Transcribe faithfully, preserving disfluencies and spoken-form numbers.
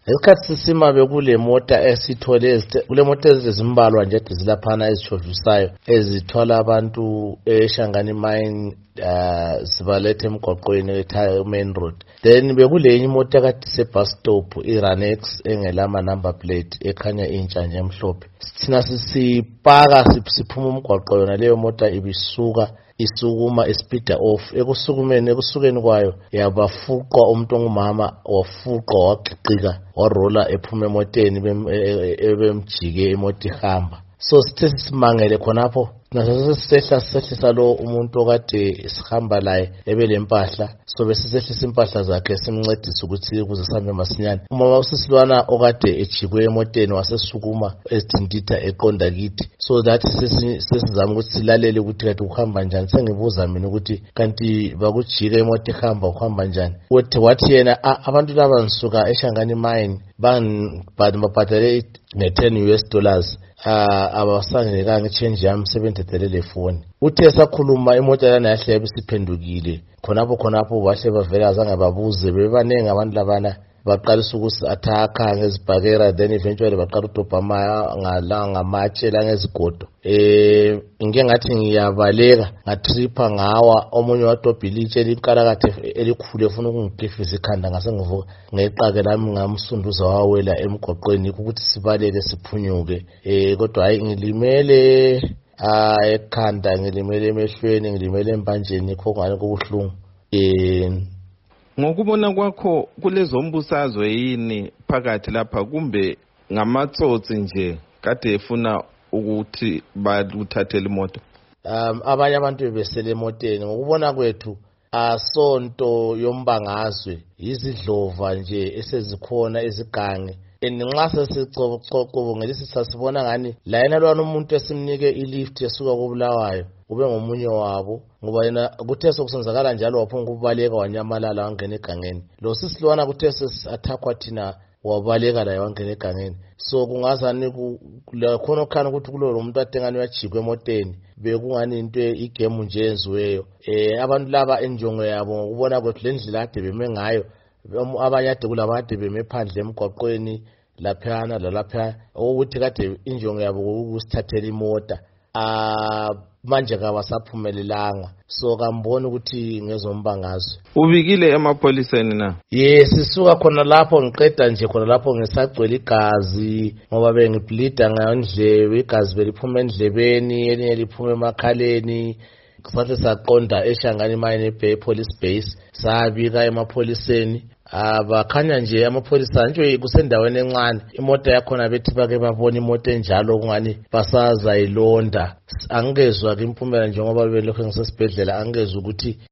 Ngesikhathi sisima bekule mota esithole kule mota ezimbalwa nje ezilaphana ezishovisayo ezithwala abantu eShangani mine uh, zibalethe emgwaqweni eThaya main road. Then bekule enye imota kade sebus stop iRanex engelama number plate ekhanya intsha nje emhlophe. Sithina sisipaka siphuma umgwaqo yona leyo mota ibisuka isukuma ispeeder off ekusukumeni ekusukeni kwayo yabafuqwa umuntu ongumama wafuqwa waqiqika warola ephuma emoteni bemjike imota ihamba. So sithe simangele khonapho naso sesehla sehlisa lo umuntu okade sihamba laye ebelempahla so besisehlisa impahla zakhe simncedisa ukuthi ukuze sihambe masinyane. Umama usisilwana okade ejikwe emoteni wasesukuma ezithintitha eqonda kithi so that sesizama ukuthi silalele ukuthi kade ukuhamba njani. Sengibuza mina ukuthi kanti bakujika imota ihamba uhamba njani. Uthi wathi yena abantu laba nisuka eShangani mine bangibhadale nge-ten U S dollars. Uh, abasangekanga change yami sebentethelele phone. Uthe sakhuluma imota lana yahle yabisiphendukile khonapho khonapho bahle bavela azange babuze bebanenge abantu labana baqalisa ukuthi athakha ngezibhakera then eventually baqala udobha ngalanga ngamatshe la ngezigodo. Eh inke ngathi ngiyabaleka ngatripha ngawa omunye wadobha ilitshe linkalakathe elikhulu efuna ukungigifisa ikhanda ngase ngivuka ngeqake lami ngamsunduza wawela emgwaqweni ukuthi sibaleke siphunyuke. Eh kodwa hayi ngilimele ah ekhanda ngilimele emehlweni ngilimele embanjeni khongane kobuhlungu. Eh ngokubona kwakho kulezo mbusazwe yini phakathi lapha kumbe ngamatsotsi nje kade efuna ukuthi baluthathele imoto? Um abanye abantu bebesele emoteni ngokubona kwethu asonto yombangazwe izidlova nje esezikhona ezigange. Enxa sesicococo ngelisi sasibona ngani la yena lwana umuntu esimnike ilift esuka koBulawayo ube ngomunye wabo ngoba yena kuthe sokusenzakala njalo waphunga ukubaleka wanyamalala wangena egangeni. Lo sisilwana kuthe attackwa thina wabaleka la wangena egangeni. So kungazani khona okhana ukuthi kulo umuntu atengani uyajikwe emoteni bekungani into igame nje yenziweyo. Eh abantu laba enjongo yabo ngokubona kwethu lendlela ade beme ngayo abanye ade kulabade beme phandle emgwaqweni laphana lalapha ukuthi kade injongo yabo ukusithathela imota. Ah manje kabasaphumelelanga so kambona ukuthi ngezombangazwe. Ubikile emapoliseni na? Yes sisuka khona lapho ngiqeda nje khona lapho ngisagcwele igazi ngoba bengibleeda ngandlebe igazi beliphuma endlebeni elinye liphuma emakhaleni. Sathi saqonda eShangani mine eBay police base sabika emapoliseni. Abakhanya nje amapholisa nje kusendaweni encane imota yakhona bethi bake babona imota enjalo kungani basaza ilonda. Angezwa ke impumela njengoba belokho ngisesibhedlela angezwa ukuthi